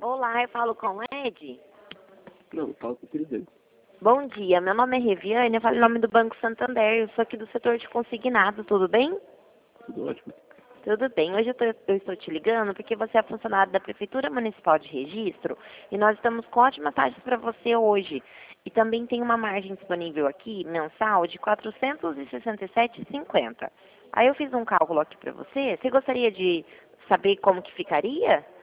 Olá, eu falo com o Ed. Não, fala com o filho dele. Bom dia, meu nome é Reviane, eu falo em nome do Banco Santander, eu sou aqui do setor de consignado, tudo bem? Tudo ótimo. Tudo bem, hoje eu estou te ligando porque você é funcionário da Prefeitura Municipal de Registro e nós estamos com ótimas taxas para você hoje. E também tem uma margem disponível aqui, mensal, de R$ 467,50. Aí eu fiz um cálculo aqui para você, você gostaria de saber como que ficaria?